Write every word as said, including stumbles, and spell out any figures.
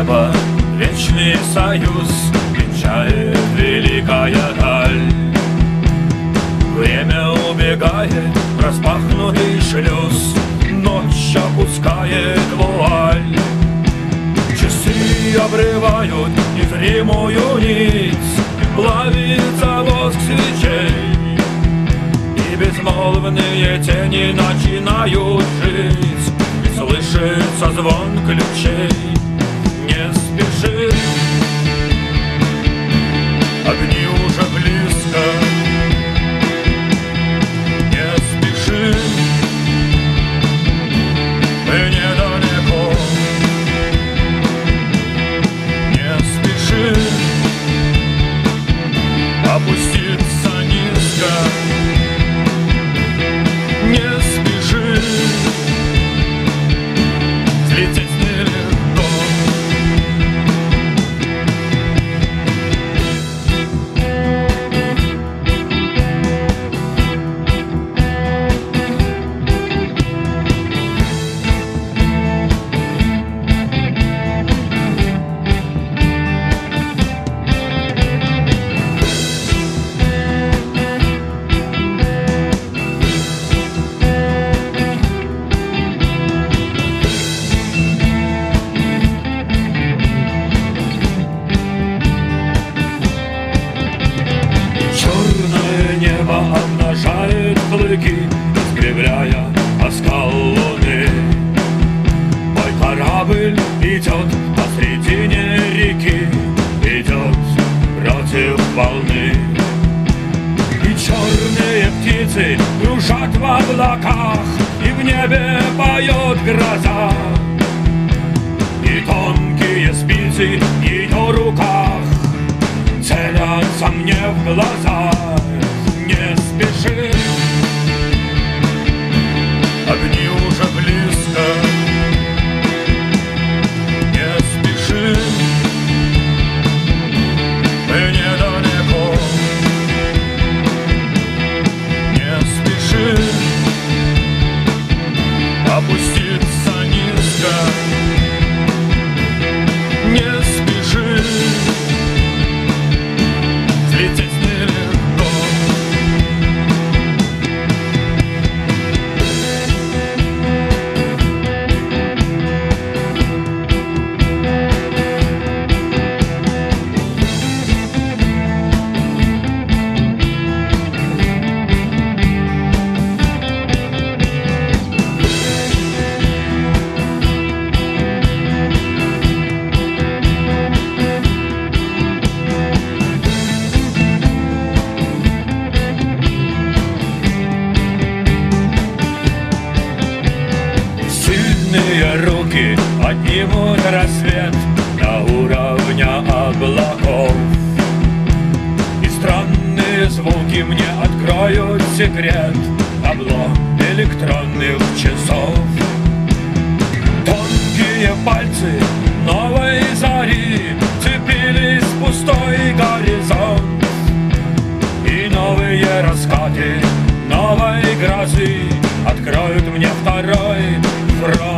неба вечный союз венчает великая даль. Время убегает, распахнутый шлюз, ночь опускает вуаль. Часы обрывают незримую нить, плавится воск свечей, и безмолвные тени начинают жить, и слышится звон ключей. Не спеши, огни уже близко. Не спеши, мы недалеко. Не спеши опуститься низко. Не спеши, взлететь нелегко. Обнажает клыки, искривляя оскал луны. Мой корабль идет посредине реки, идет против волны. И черные птицы кружат в облаках, и в небе поет гроза. И тонкие спицы в ее руках целятся мне в глаза. Не спеши, огни уже близко. Не спеши, мы недалеко. Не спеши опуститься низко. Не спеши взлететь нелегко. Руки поднимут рассвет до уровня облаков, и странные звуки мне откроют секрет табло электронных часов. Тонкие пальцы новой зари цепились в пустой горизонт, и новые раскаты новой грозы откроют мне второй фронт.